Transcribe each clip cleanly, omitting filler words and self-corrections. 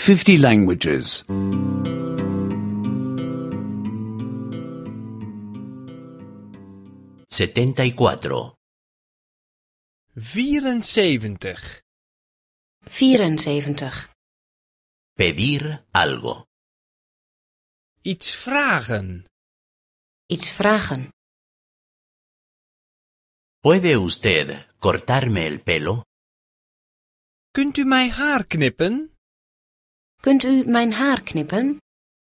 50 languages. 74. 74. 74. Pedir algo. Iets vragen. Iets vragen. ¿Puede usted cortarme el pelo? Kunt u mijn haar knippen? Kunt u mijn haar knippen?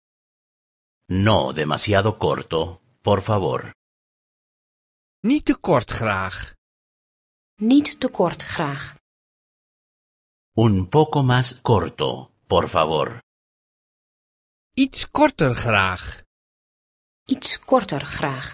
No demasiado corto, por favor. Niet te kort graag. Niet te kort graag. Un poco más corto, por favor. Iets korter graag. Iets korter graag.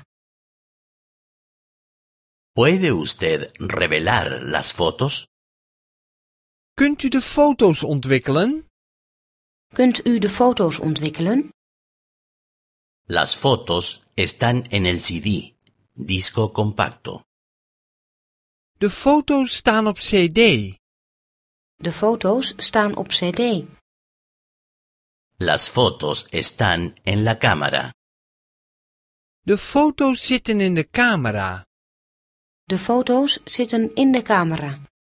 ¿Puede usted revelar las fotos? Kunt u de foto's ontwikkelen? Kunt u de foto's ontwikkelen? Las fotos están en el CD, disco compacto. De foto's staan op CD. De foto's staan op CD. Las fotos están en la cámara. De foto's zitten in de camera. De foto's zitten in de camera.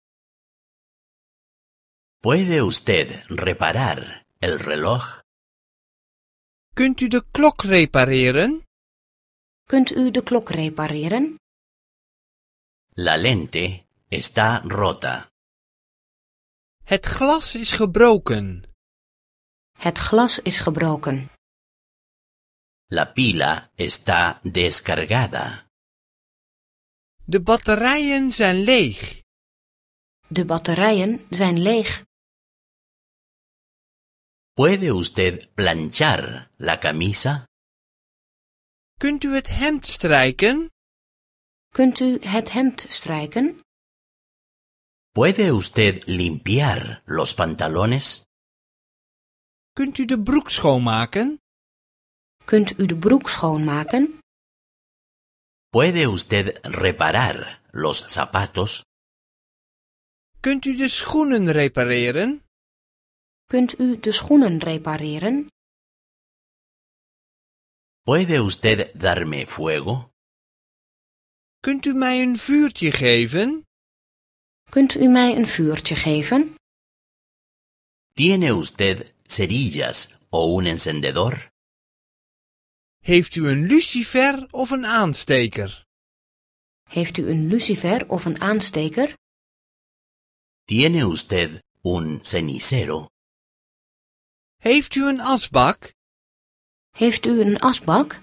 ¿Puede usted reparar el reloj? Kunt u de klok repareren? Kunt u de klok repareren? La lente está rota. Het glas is gebroken. Het glas is gebroken. La pila está descargada. De batterijen zijn leeg. De batterijen zijn leeg. ¿Puede usted planchar la camisa? Kunt u het hemd strijken? Kunt u het hemd strijken? ¿Puede usted limpiar los pantalones? Kunt u de broek schoonmaken? Kunt u de broek schoonmaken? ¿Puede usted reparar los zapatos? Kunt u de schoenen repareren? Kunt u de schoenen repareren? ¿Puede usted darme fuego? Kunt u mij een vuurtje geven? Kunt u mij een vuurtje geven? ¿Tiene usted cerillas o un encendedor? Heeft u een lucifer of een aansteker? Heeft u een lucifer of een aansteker? ¿Tiene usted un cenicero? Heeft u een asbak? Heeft u een asbak?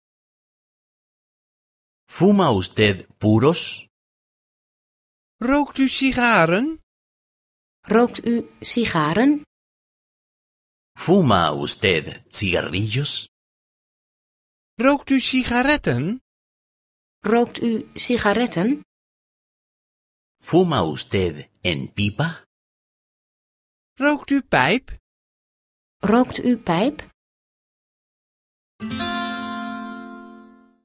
¿Fuma usted puros? Rookt u sigaren? Rookt u sigaren? ¿Fuma usted cigarrillos? Rookt u sigaretten? Rookt u sigaretten? ¿Fuma usted en pipa? Rookt u pijp? Rookt u pijp?